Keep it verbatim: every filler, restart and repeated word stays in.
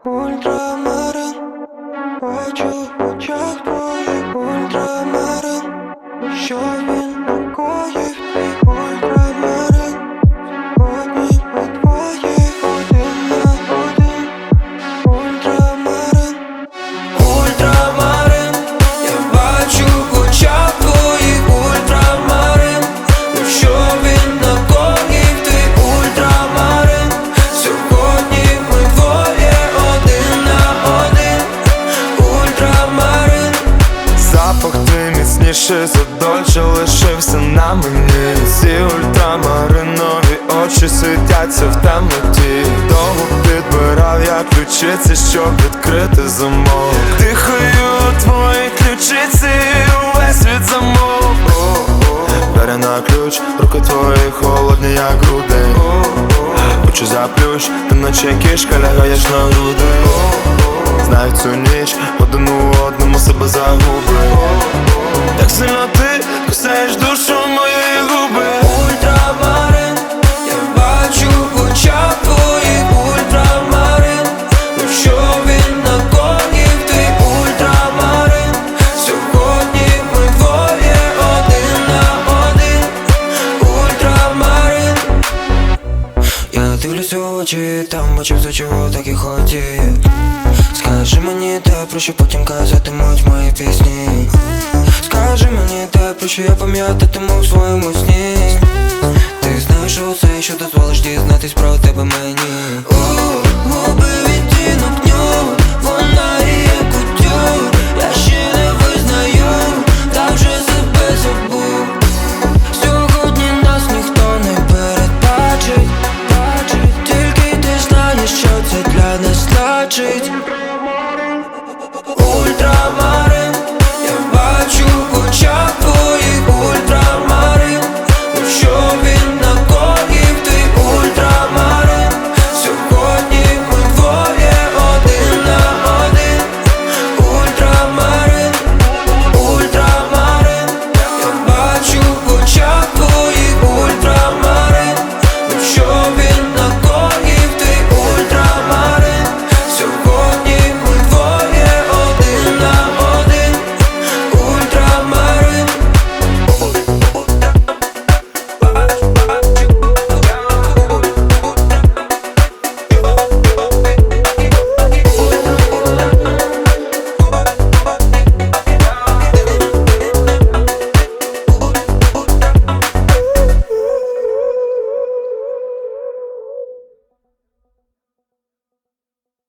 Ультрамарин, бачу в очах твоїх ультрамарин. Що він накоїв, твій ультрамарин? Сьогодні ми двоє один на один. Ультрамарин, ультрамарин, я бачу в очах твоїх ультрамарин. Ну що він накоїв, твій ультрамарин? Сьогодні ми двоє один на один. Ультрамарин, запах твій міцніший за Дольче лишився на мені. Ці ультрамаринові очі світяться в темноті. Довго підбирав я ключиці, щоб відкрити замок. Дихаю твої ключиці, увесь світ замок. Бери на ключ, руки твої холодні, як груди. Очі заплющ, ти наче кішка лягаєш на груди. Знаю цю ніч, один у одному себе загубив. Так сильно ти кусаєш душу моєї губи. ультрамарин, я бачу в очах твоїх ультрамарин. Ну що він накоїв, твій ультрамарин? Сьогодні ми двоє один на один. Ультрамарин, я дивлюся в очі, там бачив, за чого так і хотів. Скажи мені те, про що потім казатимуть мої пісні. Скажи мені те, про що я пам'ятатиму в своєму сні. Ти знаєш усе, що дозволиш дізнатись про тебе мені. У, губи відтінок нюд, вона є кутюр. Я ще не визнаю, та вже себе забув. Сьогодні нас ніхто не передбачить. Тільки ти знаєш, що це для нас значить.